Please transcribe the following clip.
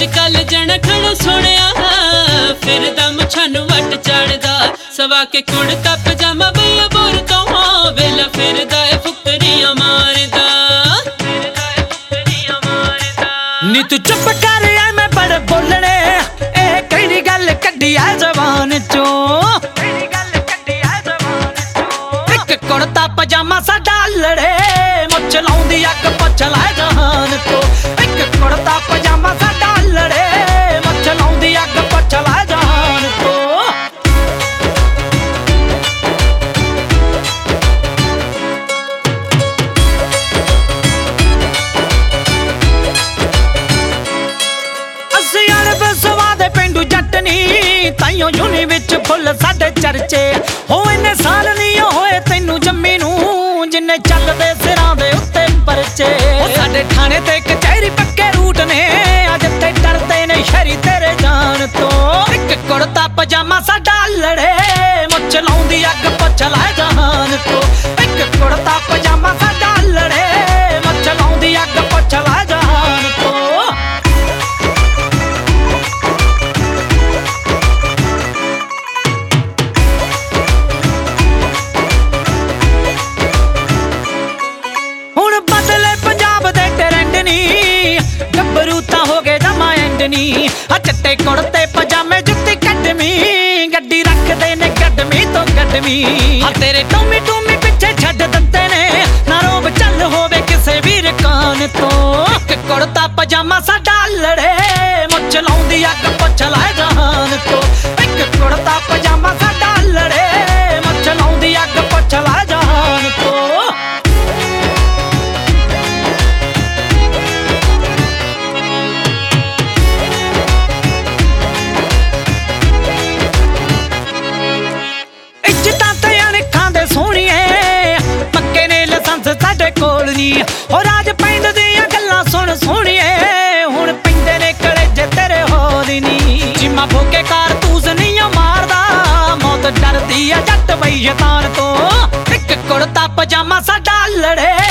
कल जन खड़ सुनिया फिरदा मुछां नूं वट चढ़दा सवा के कुड़ता पजामा भैया बोर तो वेला फिरदा फुकरियां मारदा नी तू चुप कर मैं बड़े बोलने ए कई गल कड्डी आ जवान चो एक कुड़ता पजामा साडा लड़े मुछ लाउंदी अग पछला जहान तो एक कुड़ता पजामा साडा लड़े मुछ लाउंदी अग पछला जहान तो ताइयों यूनी विच फुल साडे चर्चे हो इन्ने साल नहीं होए तैनू जम्मी नू जिन्ने चलदे सिरां दे उत्ते परचे साडे थाने ते कचहरी पक्के रूट ने अज ते डरदे ने शहरी तेरे जान तो एक कुड़ता पजामा साडा लड़े मुछ लाउंदी अग पछला जहान तो एक कुड़ता पजामा साडा लड़े मुछ लाउंदी अग पछला जहान तो चट्टे कुड़ते पजामे जुत्ती कटमी गड्डी रखदे ने गडमी तो गडमी तेरे टूमी टूमी पिछे छड्ड दित्ते ने ना रोब चल होवे किसे वीर कान तो एक कुड़ता पजामा साडा लड़े मुछ लाउंदी अग पछला जहान तो एक कुड़ता पजामा साडा लड़े मुछ लाउंदी अग पछला जहान तो हो राज पैंद दियां गल्लां सुन सोहणिए हुण पैंदे ने कलेजे तेरे होल नी जिम्मा भोके कारतूस नहीं मारदा मौत डरदी आ जट बई शैतान तो एक कुड़ता पजामा साडा लड़े